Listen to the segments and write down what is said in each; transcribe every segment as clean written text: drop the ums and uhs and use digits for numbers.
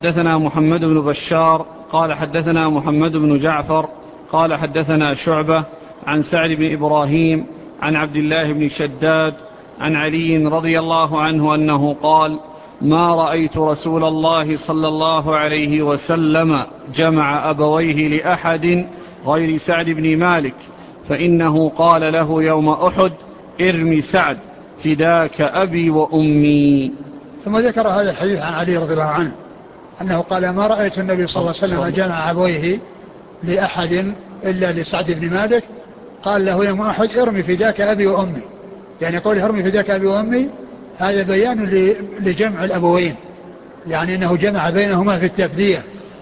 حدثنا محمد بن بشار قال حدثنا محمد بن جعفر قال حدثنا شعبة عن سعد بن إبراهيم عن عبد الله بن شداد عن علي رضي الله عنه أنه قال: ما رأيت رسول الله صلى الله عليه وسلم جمع أبويه لأحد غير سعد بن مالك، فإنه قال له يوم أحد: ارمي سعد فداك أبي وأمي. ثم ذكر هذا الحديث عن علي رضي الله عنه أنه قال: ما رأيت النبي صلى الله عليه وسلم جمع أبويه لأحد إلا لسعد بن مالك، قال له يوم أحد: ارمي فداك أبي وأمي. يعني قوله ارمي فداك أبي وأمي هذا بيان لجمع الأبوين، يعني أنه جمع بينهما في التفدية.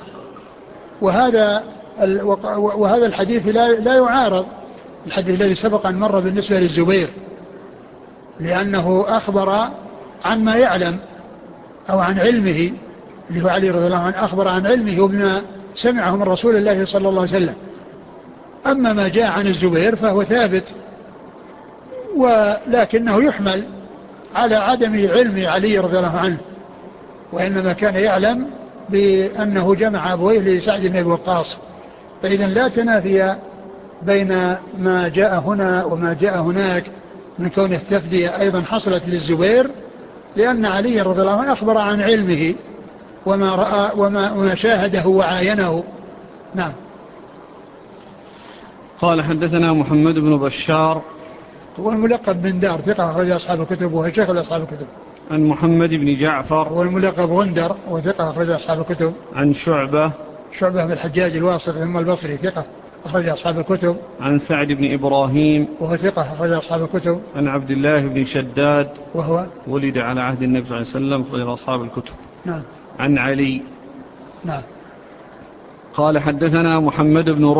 وهذا الحديث لا يعارض الحديث الذي سبق أن مر بالنسبة للزبير، لأنه أخبر عن ما يعلم أو عن علمه، اللي هو علي رضي الله عنه أخبر عن علمه وبما سمعه من رسول الله صلى الله عليه وسلم. أما ما جاء عن الزبير فهو ثابت، ولكنه يحمل على عدم علم علي رضي الله عنه، وإنما كان يعلم بأنه جمع أبويه لسعد بن أبي وقاص. فإذا لا تنافي بين ما جاء هنا وما جاء هناك من كون التفدية أيضا حصلت للزبير، لأن علي رضي الله عنه أخبر عن علمه وما رأى وما شاهده وعاينه. نعم. قال حدثنا محمد بن بشار هو الملقب بن دار، ثقة أخرج أصحاب الكتب وهو شيخ أصحاب الكتب. عن محمد بن جعفر هو الملقب غندر وثقة أخرج أصحاب الكتب. عن شعبة بن الحجاج الواسط ثم البصري ثقة أخرج أصحاب الكتب. عن سعد بن إبراهيم وهو ثقة أخرج أصحاب الكتب. عن عبد الله بن شداد وهو ولد على عهد النبي صلى الله عليه وسلم أخرج أصحاب الكتب. نعم. عن علي. نعم. قال حدثنا محمد بن